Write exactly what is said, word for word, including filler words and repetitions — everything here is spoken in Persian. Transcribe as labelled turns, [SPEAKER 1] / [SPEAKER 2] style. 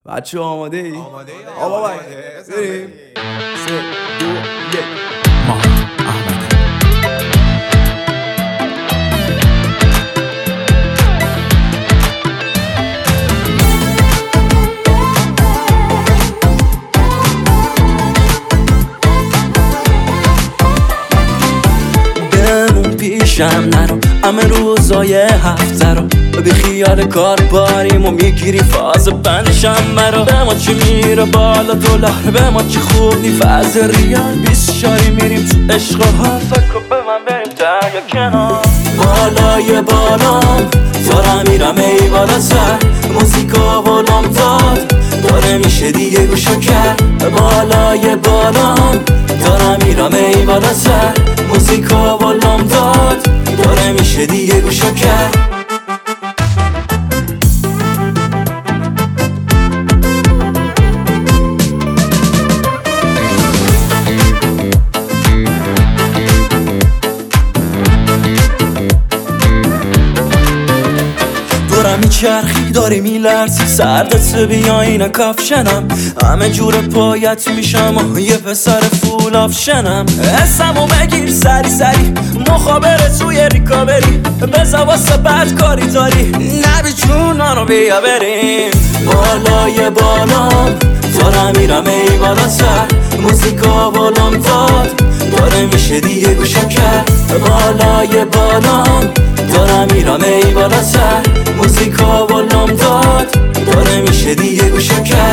[SPEAKER 1] بچه آماده ای؟
[SPEAKER 2] آماده ای؟
[SPEAKER 1] آبا باید بریم سه دو یک ما احمده بمون پیشم نرو همه روزای هفته رو بی خیال کار باریم و میگیری فاز بندشم مرا به ما چی میره بالا دلار به ما چی خوب نی فاز ریال بیست شاری میریم تو عشق و حال فکر به من بریم دریا کنار بالای بالام دارم میرم ای بالا سر موزیکا ولام داد داره میشه دیگه گوشو کرد بالای بالام دارم میرم ای بالا سر موزیکا ولام داد داره میشه دیگه گوشو کرد دارم میچرخی داری میلرزی سردت بیا اینا کافشنم همه جور پایت میشم و یه پسر فول آفشنم اسمو بگیر سری سری مخابره توی ریکابری بزا واسه بد کاری داری نبی چونانو بیا بریم بالای بالام دارم میرم ای بالا سر موزیکا بالام داد داره میشه دیگه گوشو کرد بالای بالام دارم میرم ای بالا سر موزیکا بالام داد داره میشه دیگه گوشو کرد